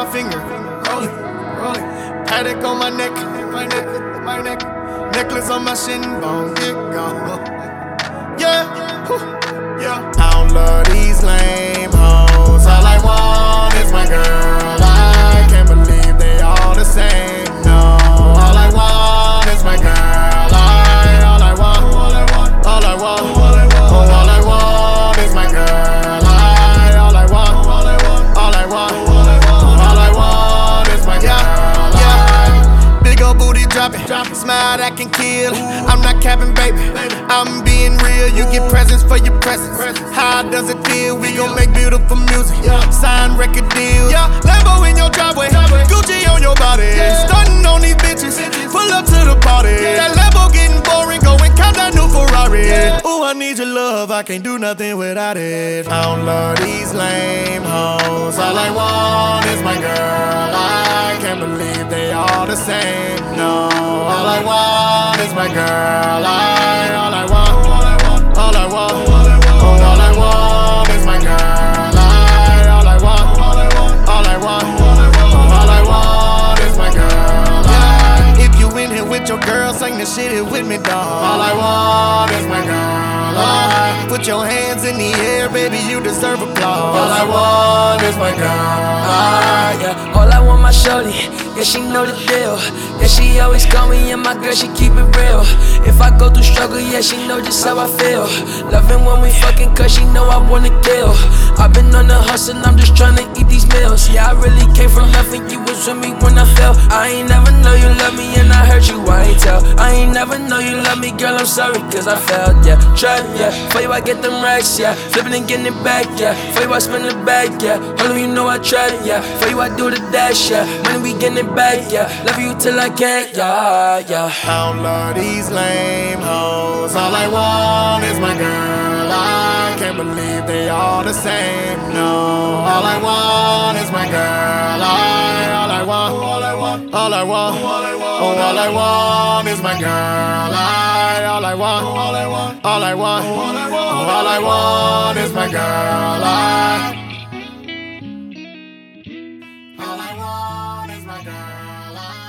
finger, rolling, rolling. Paddock on my neck, my neck. Necklace on my shin bone, get gone. Yeah, yeah. I don't love these lame hoes. All I want is my girl. I can't believe they all the same. No, all I want is my girl. All I want is my girl. All I want is my girl. Yeah. Big ol' booty dropping, smile that can kill. I'm not capping, baby. I'm being real. You get presents for your presence. How does it feel? We gon' make beautiful music. Sign record deals. Lambo in your driveway, Gucci on your body. Stunting on these bitches. Pull up to the party. That Lambo getting boring. Go and count that new Ferrari. Ooh, I need your love. I can't do nothing without it. I don't love these lame hoes. All I want is my girl. I can't believe they all the same. No, all I want is my girl. All I want is my girl. All I want is my girl. If you in here with your girl, sing the shit here with me, dawg. All I want is my girl. Put your hands in the air, baby, you deserve applause. All I want is my girl. Yeah. All I want my shorty, yeah, she know the deal. Yeah, she always call me, and my girl, she keep it real. If I go through struggle, yeah, she know just how I feel. Loving when we fucking, cause she know I wanna kill. I've been on the hustle, I'm just tryna eat these meals. Yeah, I really came from nothing, you was with me when I fell. I ain't never know you love me, and I heard you, I ain't tell. I ain't never know you love me, girl, I'm sorry, cause I failed, yeah. Tried, yeah, for you I get them racks, yeah. Flipping and getting it back, yeah. For you I spend it back, yeah. Hold on, you know I tried it, yeah. For you I do the dash, yeah. Money we getting it back, yeah. Love you till I can't, yeah, yeah. I don't love these lame hoes. All I want is my girl. I can't believe they all the same. No, all I want is my girl. All I want is my girl. All I want is my girl. All I want is my girl.